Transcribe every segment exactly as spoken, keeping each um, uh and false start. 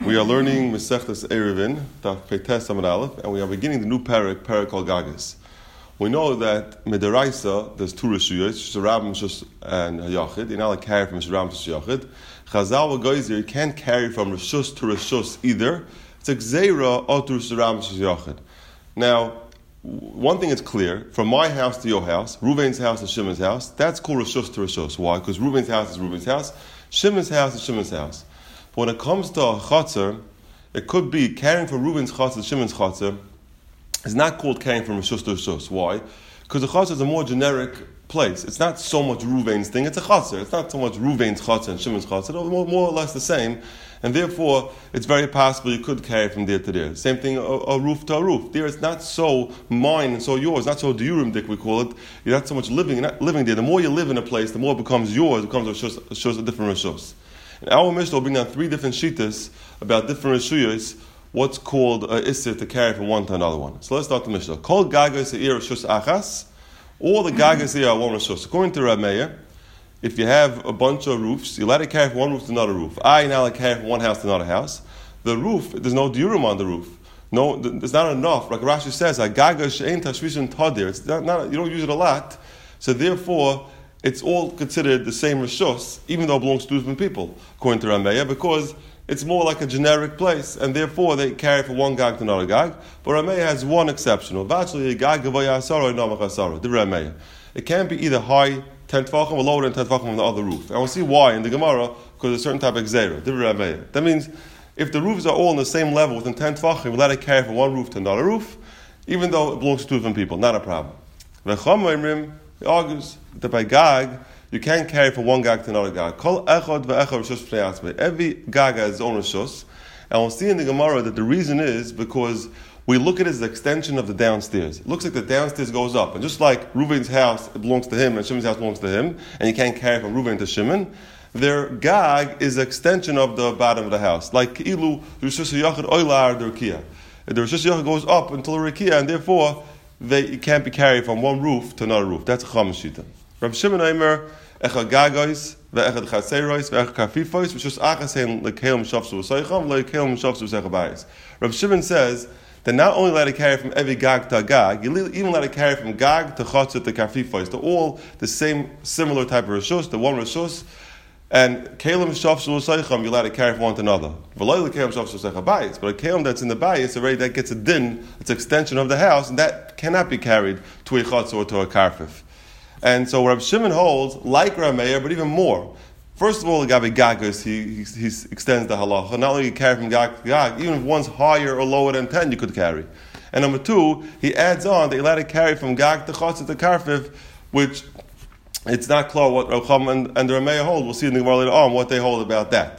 We are learning Masechtas Eruvin, Daf Peites Amud Aleph, and we are beginning the new parak, parak called Gagas. We know that Midaraisa, there's two Rishuyos, Shirab and Yachid. You're not allowed to carry from Shirab to Yachid. Chazal will go you can't carry from Rishus to Rishus either. It's a Gzeira or to Shirab to Yachid. Now, one thing is clear, from my house to your house, Reuven's house to Shimon's house, that's called Rishus to Rishus. Why? Because Reuven's house is Reuven's house, Shimon's house is Shimon's house. But when it comes to a Chatzar, it could be carrying from Reuven's Chatzar to Shimon's Chatzar. It's not called carrying from Rishus to Rishus. Why? Because the Chatzar is a more generic place. It's not so much Reuven's thing, it's a Chatzar. It's not so much Reuven's Chatzar and Shimon's Chatzar. They're more, more or less the same. And therefore, it's very possible you could carry from there to there. Same thing, a, a roof to a roof. There, it's not so mine and so yours, not so diurim dik, we call it. You're not so much living, you're not living there. The more you live in a place, the more it becomes yours, it becomes a Rishus, a, Rishus, a different Rishus. In our Mishnah, we'll bring down three different shittas about different Rishuyos, what's called a Isser to carry from one to another one. So let's start the Mishnah. Kol Gagas Eir Rishus Achas, all the Gagas here are one Rishus. According to Rav Meir, if you have a bunch of roofs, you're allowed to carry from one roof to another roof. I now allowed to carry from one house to another house. The roof, there's no diurim on the roof. No, there's not enough. Like Rashi says, a Gagas she'ein tashvishin tadir. It's not, not, you don't use it a lot. So therefore, it's all considered the same Rishus, even though it belongs to different people, according to Rameya, because it's more like a generic place, and therefore they carry from one Gag to another Gag. But Rameya has one exception. It can't be either high ten tvachim or lower than ten tvachim on the other roof. And we'll see why in the Gemara, because there's a certain type of Gzeira. That means if the roofs are all on the same level within ten tvachim, we'll let it carry from one roof to another roof, even though it belongs to two different people. Not a problem. He argues that by Gag, you can't carry from one Gag to another Gag. Every Gag has its own Rishus. And we'll see in the Gemara that the reason is because we look at it as an extension of the downstairs. It looks like the downstairs goes up. And just like Reuven's house it belongs to him and Shimon's house belongs to him, and you can't carry from Reuven to Shimon, their Gag is an extension of the bottom of the house. Like Ilu, Rishus Yachid Oylar Derkia. The Rishus Yachid goes up until the Rekia, and therefore they it can't be carried from one roof to another roof. That's a Chama Shita. Rav Shimon Eimer, Echad Gagois, Ve'echad Chaserois, Ve'echad Kafifois, V'shus Achasein Lekeilum Shafsu V'soicham, Lekeilum Shafsu V'sechabayis. Rav Shimon says that not only let it carry from every Gag to a Gag, you even let it carry from Gag to Chatzah to Kafifois. They're all the same, similar type of Rishus, the one Rishus. And Kalim Shafsu V'soicham, you let it carry from one to another. V'loi Lekeilum Shafsu V'sechabayis. But a Kalim that's in the bayis, already that gets a din, it's an extension of the house, and that cannot be carried to a Chatzah or to a Karfif. And so Rav Shimon holds, like Rav Meir, but even more. First of all, the Gabi Gagas, he, he, he extends the halacha. Not only you carry from Gag to Gag, even if one's higher or lower than ten, you could carry. And number two, he adds on that you let it carry from Gag to Chatzah to Karfif, which it's not clear what Rav Chum and, and the Rav Meir hold. We'll see in the Gemara later on what they hold about that.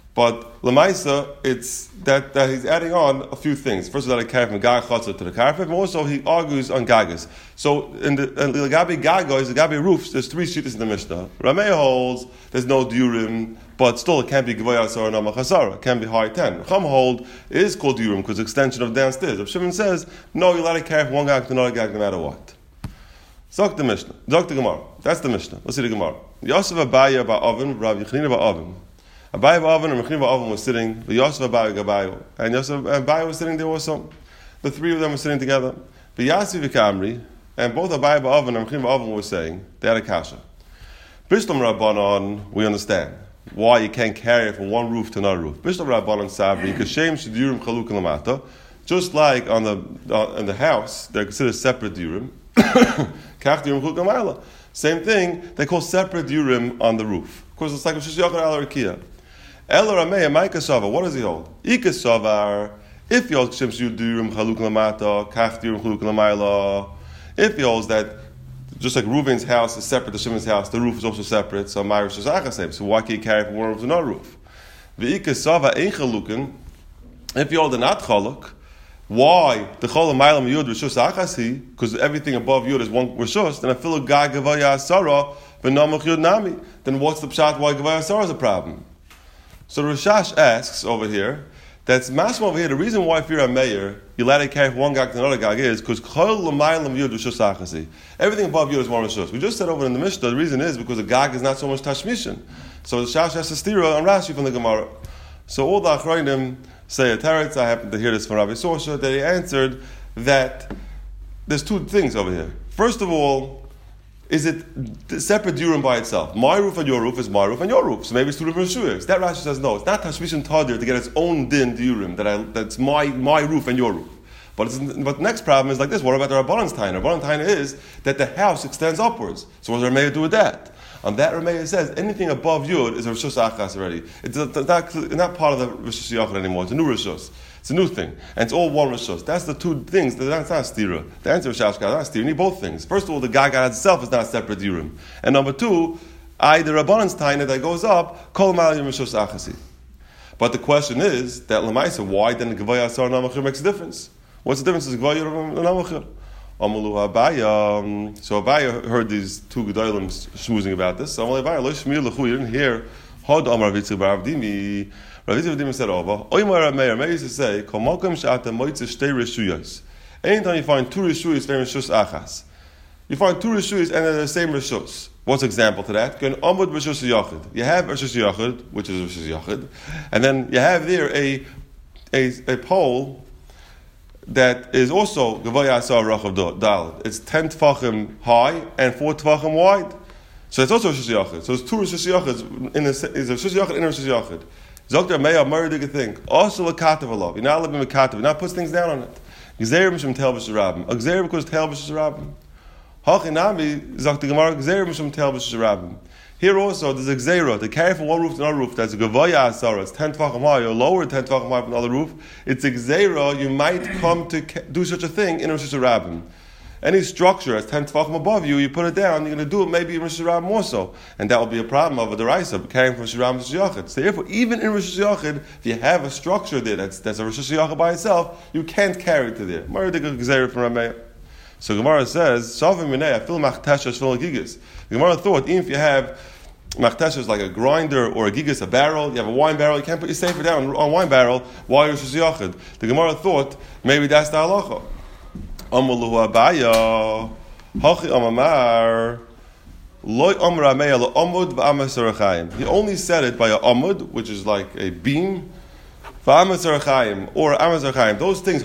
But Lamaisa, it's that, that he's adding on a few things. First of all, that I carry from Gag Chatzah to the Karfif, and also he argues on Gagas. So in the Gabi Gagos, the Gabi roofs, there's three shittas in the Mishnah. Rameh holds there's no diurim, but still it can't be Gavoya Asar and Amachasara. It can be high ten. Chum hold it is called diurim because it's extension of downstairs. Rav Shimon says no, you let it carry from one Gag to another Gag no matter what. Zok the Mishnah, Zok the Gemara. That's the Mishnah. Let's see the Gemara. Yosef Abaya ba'Avin, Rav Yechnina ba'Avin. Abaye ba'Avin and Rechina ba'Avin was sitting. The Yosef Abaye Gabayo, and Yosef Abaye was sitting there also. The three of them were sitting together. The Yasi v'Kamri, and both Abaye ba'Avin and Rechina ba'Avin were saying they had a kasha. Bishlam Rabbanon, we understand why you can't carry it from one roof to another roof. Bishlam Rabbanon Sabri, Kashem Shediurim Chaluk Lamata, just like on the uh, in the house they're considered separate diurim. Kach diurim Chaluk Lamayla. Same thing, they call separate diurim on the roof. Of course, it's like a Shishiyachar al Rekia. El Rameya, my Kasava, what does he hold? Ikasavar, if he holds Kshem Shediurim Chaluk Lamata, Kach diurim Chaluk Lamayla, if he holds that just like Reuven's house is separate to Shimon's house, the roof is also separate, so Myrish is Achasem. So why can't you carry from one roof to another roof? V'ikasava ein chalukin, if you hold a not chaluk, why the chol ma'alam yud rishus achasi? Because everything above yud is one rishus. Then I feel a guy gavaya asara v'namach yud nami. Then what's the pshat? Why gavaya asara is a problem? So the Rishash asks over here that's mashma over here. The reason why if you're a mayor, you let it carry from one gag to another gag is because chol ma'alam yud rishus achasi. Everything above yud is one rishus. We just said over in the Mishnah the reason is because the gag is not so much tashmishin. So the Rishash has to steer on Rashi from the Gemara. So all the Achrayim say a teretz. I happen to hear this from Rabbi Sorsha, that he answered that there's two things over here. First of all, is it separate diurim by itself? My roof and your roof is my roof and your roof. So maybe it's two different shuyas. That Rashi says no. It's not tashmishin tadir to get its own din diurim, that I, that's my, my roof and your roof. But, it's, but the next problem is like this. What about the Rabbanan's taina? Rabbanan's taina is that the house extends upwards. So what does Rameya do with that? On that, Rameya says anything above Yud is a Rishus Achas already. It's not, not part of the Rishus Yachid anymore. It's a new Rishus. It's a new thing. And it's all one Rishus. That's the two things. That's not stira. The answer is Shashka. That's not stira. You need both things. First of all, the Gagan itself is not a separate Yurim. And number two, I, the Rabbanan's taina that goes up, Kol Mal Yom Rishus Achasi. But the question is, that Lamaisa, why then Gevaya Asar Namachir makes a difference? What's the difference? Is Gevaya and Namachir? Amalu Abaya. So Abaya heard these two Gedolim schmoozing about this. So Amalu Abaya, Lo Shmir Lechu, you didn't hear, Hod Amar Ravitzi Bar Avdimi. Ravitzi Avdimi said over, Oymar Rameir, Rameir used to say, Kol Malkam Sh'ata Moitze Shtei Rishuyos. Anytime you find two Rishuyos, they're Rishus Achas. You find two Rishuyos and they're the same Rishus. What's an example to that? An Amud Rishus Yachid. You have Rishus Yachid, which is Rishus Yachid, and then you have there a, a, a pole that is also Gevaya Asar Rachav Dal. It's ten tefachim high and four tefachim wide. So it's also Rishus Yachid. So it's two Rishus Yachids in a is a Rishus Yachid and a Rishus Yachid. Zokter Meya Murdig thing. Also Lakatav Alav. You're not living with Katav. You're not putting things down on it. Gzeir Mishum Tel B'Shus Rabbim. A Gzeir because Tel B'Shus Rabbim. Hachinami Zokter Gemara Gzeir Mishum Tel B'Shus Rabbim. Here also, there's a gzeira, to carry from one roof to another roof, that's a gevaya asara, it's ten tefachim high, or lower ten tefachim high from another roof. It's a gzeira, you might come to do such a thing in Rosh Hashanah. Any structure that's ten tefachim above you, you put it down, you're going to do it maybe in Rosh Hashanah also. And that will be a problem of a deraisa, carrying from Rosh Hashanah to Rosh Yachid. So therefore, even in Rosh Hashanah, if you have a structure there that's, that's a Rosh Hashanah by itself, you can't carry it to there. Maradik gzeira from Rameya. So Gemara says, Shavim Minei, I feel machteshes fil gigas. The Gemara thought, even if you have machteshes like a grinder or a gigas, a barrel, you have a wine barrel, you can't put your safer down on a wine barrel while you're Rosh Yachid. The Gemara thought, maybe that's the halacha. Amalu Abaya, Hachi Amamar, Loi Amr Ameya Lo Amud V'Amas Arachayim. He only said it by a Amud, which is like a beam, V'Amas Arachayim, or Amas Arachayim. Those things,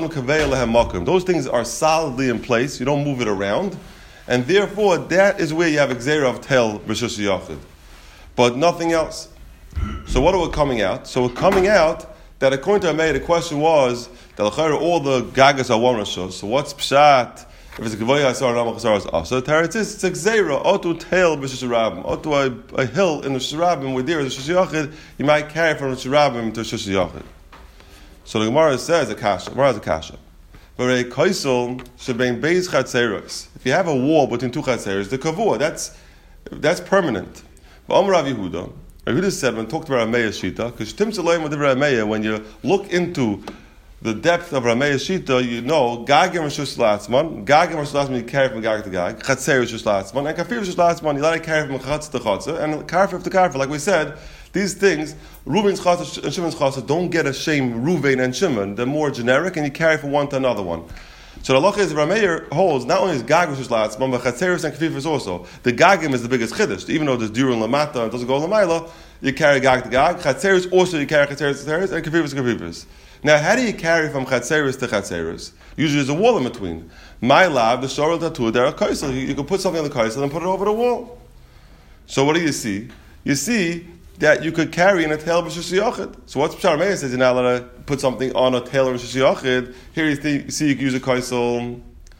those things are solidly in place, you don't move it around, and therefore that is where you have a Gzeira of Tel Rishus Yachid. But nothing else. So what are we coming out? So we're coming out that according to Amei, the question was that all the gagas are one rishus. So what's pshat? If it's a gevaya asar, namach asar is off. So the teretz is it's a gzeira, otu tel b'shus rabbim, otu a hill in the shus rabbim where there is a shus yachid, you might carry from the shus rabbim to shus yachid. So the Gemara says a kasha. Gemara is a kasha. But a kaisel should bring beis chatzeros. If you have a wall between two chatzeros, the kavua that's that's permanent. But Amar Rav Yehuda. Yehuda said when talked about Rameya's Shita, because Tim Salayim with Rameya, when you look into the depth of Rameya's Shita, you know Gagim Rishus Latzman, Gagim Rishus Latzman you carry from Gag to Gag, Chatzer Rishus Latzman, and Kafir Rishus Latzman you let it carry from Chatz to Chatz, and Karfir to Karfir. Like we said, these things, Reuven's Chatz and Shimon's Chatz, don't get a shame Reuven and Shimon. They're more generic, and you carry from one to another one. So the halacha is Rameir holds not only is Gag Rishus Latzman, but Chatzeris and Kafifis also. The Gagim is the biggest chiddush. Even though there's Durin Lamata and it doesn't go Lamaila, you carry Gag to Gag. Chatzeris also you carry Chatzeris to Chatzeris and Kafifis to Kafifis. Now, how do you carry from Chatzeris to Chatzeris? Usually there's a wall in between. My lab, the Shorel Tattoo, there are kaisel. You, you can put something on the kaisel and put it over the wall. So what do you see? You see that you could carry in a tail of Rishus Yachid. So what's Pshar Meir says you're not allowed to put something on a tail of Rishus Yachid. Here you, th- you see you can use a kaisel.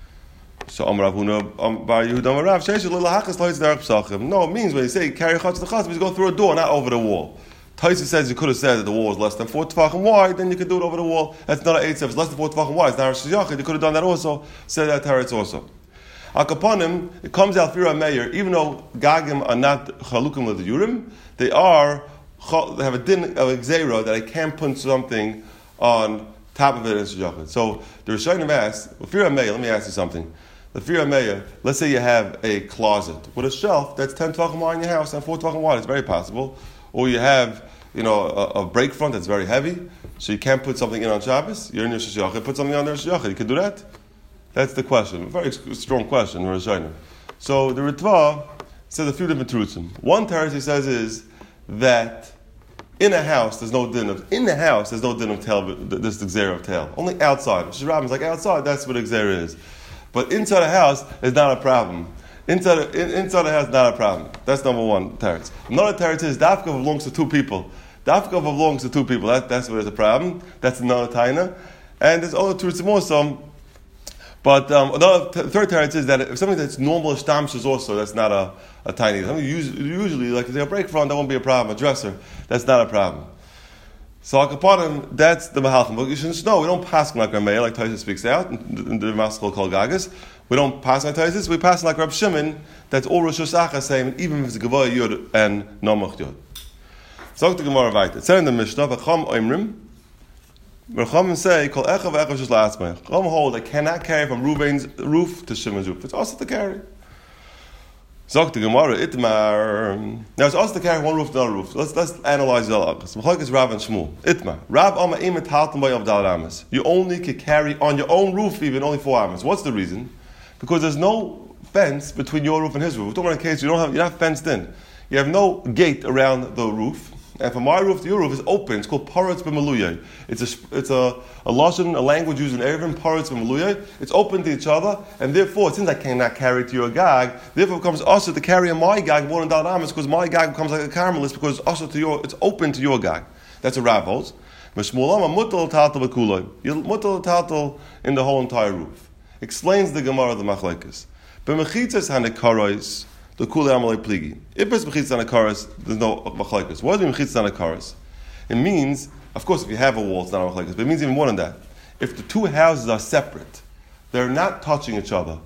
So Amar Rav Huna Bar Yehuda Amar Rav Sheish Lo Lahachas Lo Yitzdarach Psachim. No, it means when you say carry Chatz to Chatz, you go through a door, not over the wall. Taisa says you could have said that the wall is less than four tefachim wide, then you could do it over the wall. That's not an eight steps. Less than four tefachim wide. It's not Rishus Yachid. You could have done that also. Said that teretz also. Akapanim, it comes out through a mayor. Even though Gagim are not chalukim of the Yurim, they are they have a din of a gzeira that I can't put something on top of it in Rishus Yachid. So the Rishonim asks, Fira Meir, let me ask you something. The Fira Meir, let's say you have a closet with a shelf that's ten tefachim wide in your house and four tefachim wide. It's very possible. Or you have, you know, a, a break front that's very heavy, so you can't put something in on Shabbos. You're in your Rishus Yachid, put something on there Rishus Yachid. You can do that? That's the question. A very strong question. So the Ritva says a few different truths. One teretz he says is that In a house, there's no din of. In the house, there's no din of tail. This is the gzera of tail. Only outside. Which is Rabbin's like outside. That's what a gzera is. But inside the house is not a problem. Inside in, inside the house is not a problem. That's number one teretz. Another teretz is dafka belongs to two people. Dafka belongs to two people. That, that's where there's a problem. That's another taina. And there's other teretz also. But um, another t- third teretz is that if something that's normal shtamshus also, that's not a, a tiny. Something usually, usually like if they have a break front, that won't be a problem. A dresser, that's not a problem. So Akapanim, that's the Mahalchim. But you should know, we don't pass like Rameh, like Taisa speaks out, in the Maskal Kol Gagas. We don't pass like Taisa, we pass like Rab Shimon, that's all Rosh Hashanah saying, even if it's a Gavoy Yud and Nomach Yud. So the Gemara weiter. It's in the Mishnah, V'cham Oimrim, V'cham say, Kol Echa V'echa Shus La'atzmei. Cham hold, I cannot carry from Reuven's roof to Shimon's roof. It's also to carry. Zok the Gemara Itmar. Now it's also to carry one roof to another roof. Let's let's analyze the halachas. Machlokes Rav and Shmuel. Itmar. Rav Ama Imet Haltam by Avdal Amas. You only can carry on your own roof even only four amas. What's the reason? Because there's no fence between your roof and his roof. We're talking about a case you don't have you're not fenced in. You have no gate around the roof. And from my roof to your roof is open. It's called Paratz B'Maluyah. It's a it's a a lashon, a language used in Erevin, Paratz B'Maluyah. It's open to each other, and therefore, since I cannot carry to your gag, therefore it becomes also to carry in my gag more than Dal Amas, because my gag becomes like a caramelist because it's also to your it's open to your gag. That's a Rav holds. Mishmulama mutal taltal b'kuloi. You mutal taltal in the whole entire roof. Explains the Gemara of the Machlekes. B'mechitzas hanekaros. The kule amalei pligi. If it's mechitzas hanekaros, there's no machlekes. What does mechitzas hanekaros? It means, of course, if you have a wall, it's not a machlekes, but it means even more than that. If the two houses are separate, they're not touching each other,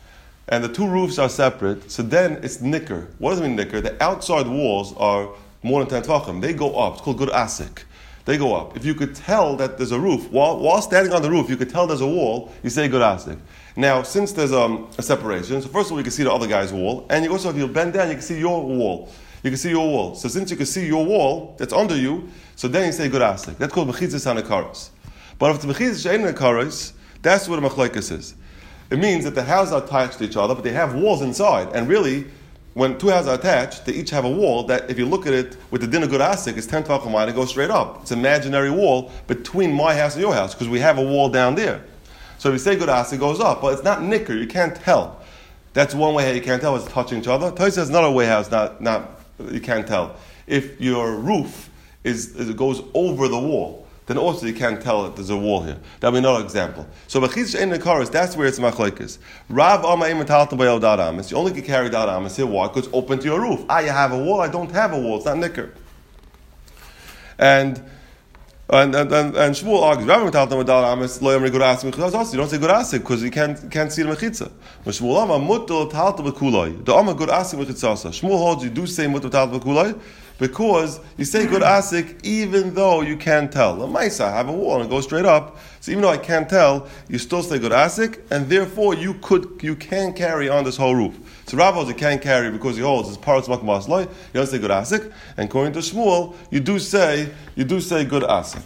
and the two roofs are separate, so then it's nicker. What does it mean nicker? The outside walls are more than ten tvachim. They go up. It's called good asik. They go up. If you could tell that there's a roof, while, while standing on the roof, you could tell there's a wall, you say good asik. Now, since there's um, a separation, so first of all, you can see the other guy's wall, and you also, if you bend down, you can see your wall. You can see your wall. So since you can see your wall that's under you, so then you say good asik. That's called mechitzas hanekaros. But if it's mechitzas she'ein hanekaros, that's what a machlekes is. It means that the houses are attached to each other, but they have walls inside. And really, when two houses are attached, they each have a wall that, if you look at it with the din of good asik, it's ten tvachim wide and goes straight up. It's an imaginary wall between my house and your house, because we have a wall down there. So if you say good asik, it goes up, but it's not nicker. You can't tell. That's one way how you can't tell it's touching each other. Toy says another way how it's not, not you can't tell. If your roof is, is it goes over the wall, then also you can't tell that there's a wall here. That'll be another example. So b'chitz she'ein hanekaros, that's where it's machlekes. Rav Ama Imet Haltam by Avdal Amas. You only can carry Dal Amas here. Why? Because it's open to your roof. Ah, you have a wall. I don't have a wall. It's not nicker. And And and and, and Shmuel argues, Rabbi Taltam Adal Amis Lo Yamri Good Asik Mechitza. You don't say Good Asik because you can't can't see the Mechitza. But Shmuel Ama Mutal Taltam Bekuloi. The Ama Good Asik Mechitza. Shmuel holds you do say Mutal Taltam Bekuloi because you say Good Asik even though you can't tell. The Maisa I have a wall and it goes straight up. So even though I can't tell, you still say Good Asik, and therefore you could you can carry on this whole roof. So Rav holds you can't carry because he holds his parts makmas loy. You don't say Good Asik, and according to Shmuel, you do say you do say Good Asik.